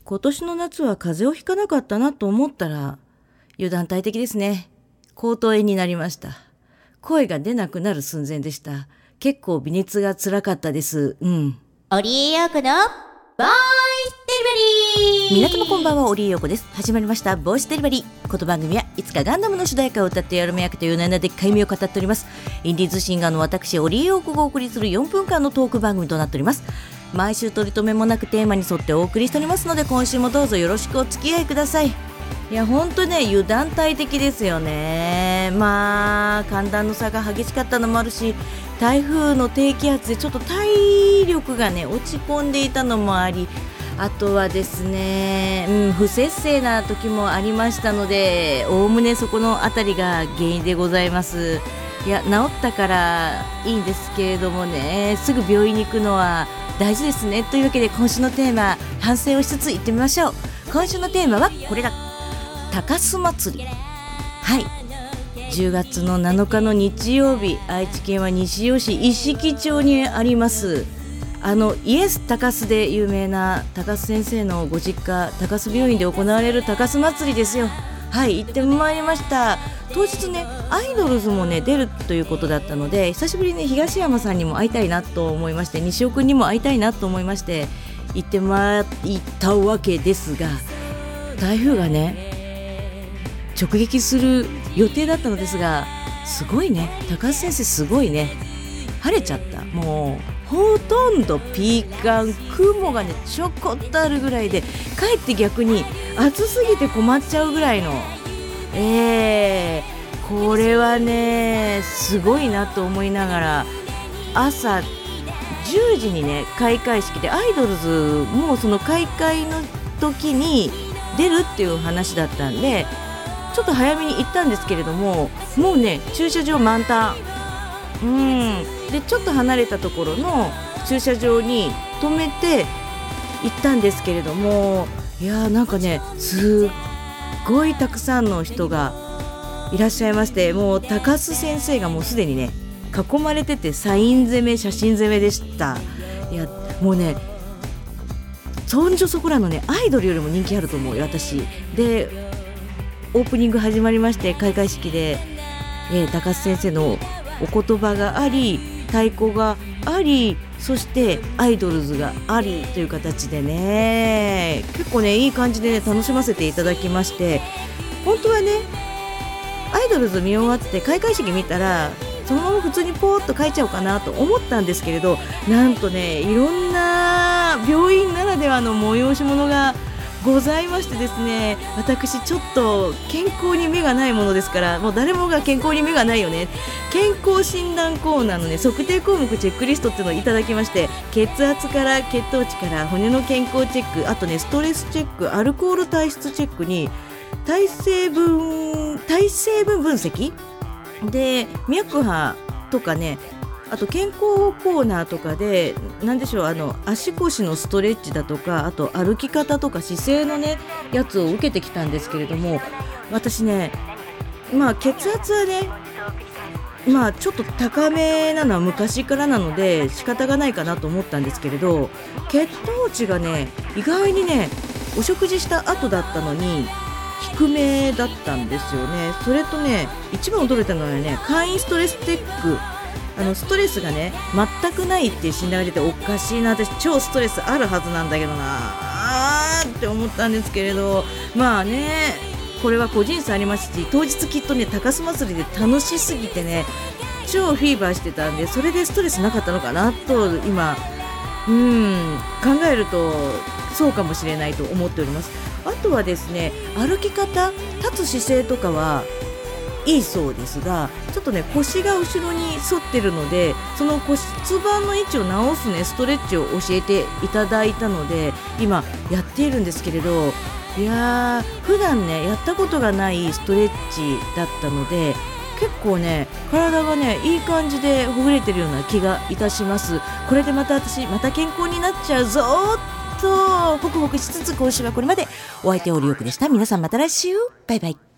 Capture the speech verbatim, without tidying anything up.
今年の夏は風邪をひかなかったなと思ったら、油断大敵ですね。喉頭炎になりました。声が出なくなる寸前でした。結構微熱が辛かったです。うん。 織江陽子のボイスデリバリー。 皆様こんばんは、織江陽子です。始まりましたボイスデリバリー。この番組はいつかガンダムの主題歌を歌ってやるめ役という名でっかい夢を語っております。インディーズシンガーの私織江陽子がお送りするよんぷんかんのトーク番組となっております。毎週取り留めもなくテーマに沿ってお送りしておりますので、今週もどうぞよろしくお付き合いください。いや本当ね、油断大敵ですよね。まあ寒暖の差が激しかったのもあるし、台風の低気圧でちょっと体力がね落ち込んでいたのもあり、あとはですね、うん、不摂生な時もありましたので、おおむねそこのあたりが原因でございます。いや治ったからいいんですけれどもね、すぐ病院に行くのは大事ですね。というわけで今週のテーマ、反省をしつつ行ってみましょう。今週のテーマはこれだ。高須祭り。はい、じゅうがつのなのかの日曜日、愛知県は西尾市一色町にありますあのイエス高須で有名な高須先生のご実家、高須病院で行われる高須祭りですよ。はい、行ってまいりました。当日ね、アイドルズもね出るということだったので、久しぶりに東山さんにも会いたいなと思いまして、西尾くんにも会いたいなと思いまして行ってまいったわけですが、台風がね直撃する予定だったのですが、すごいね、高須先生すごいね、晴れちゃった。もうほとんどピーカン、雲がねちょこっとあるぐらいで、かえって逆に暑すぎて困っちゃうぐらいの、えー、これはねすごいなと思いながら、朝じゅうじにね開会式で、アイドルズもその開会の時に出るっていう話だったんで、ちょっと早めに行ったんですけれども、もうね駐車場満タン、うんでちょっと離れたところの駐車場に止めて行ったんですけれども、いやーなんかねすっごいたくさんの人がいらっしゃいまして、もう高須先生がもうすでにね囲まれてて、サイン攻め写真攻めでした。いやもうねそんじょそこらのねアイドルよりも人気あると思うよ私で。オープニング始まりまして、開会式で、えー、高須先生のお言葉があり、太鼓があり、そしてアイドルズがありという形でね、結構ねいい感じで、ね、楽しませていただきまして、本当はねアイドルズ見終わって開会式見たらそのまま普通にポーっと書いちゃおうかなと思ったんですけれど、なんとねいろんな病院ならではの催し物がございましてですね、私ちょっと健康に目がないものですから、もう誰もが健康に目がないよね、健康診断コーナーのね測定項目チェックリストっていうのをいただきまして、血圧から血糖値から骨の健康チェック、あとねストレスチェック、アルコール体質チェックに体成分体成分分析で、脈波とかね、あと健康コーナーとかで何でしょう、あの足腰のストレッチだとか、あと歩き方とか姿勢のねやつを受けてきたんですけれども、私ねまあ血圧はねまあちょっと高めなのは昔からなので仕方がないかなと思ったんですけれど、血糖値がね意外にねお食事した後だったのに低めだったんですよね。それとね一番驚いたのはね、簡易ストレスチェック、あのストレスがね全くないっていう診断が出て、おかしいな、私超ストレスあるはずなんだけどなあーって思ったんですけれど、まあねこれは個人差ありますし、当日きっとね高須祭りで楽しすぎてね超フィーバーしてたんで、それでストレスなかったのかなと今うん考えるとそうかもしれないと思っております。あとはですね、歩き方、立つ姿勢とかはいいそうですが、ちょっとね腰が後ろに反ってるので、その骨盤の位置を直すねストレッチを教えていただいたので今やっているんですけれど、いやー普段ねやったことがないストレッチだったので、結構ね体がねいい感じでほぐれてるような気がいたします。これでまた私また健康になっちゃうぞーっとホクホクしつつ、今週はこれまで。お相手は織江陽子でした。皆さんまた来週、バイバイ。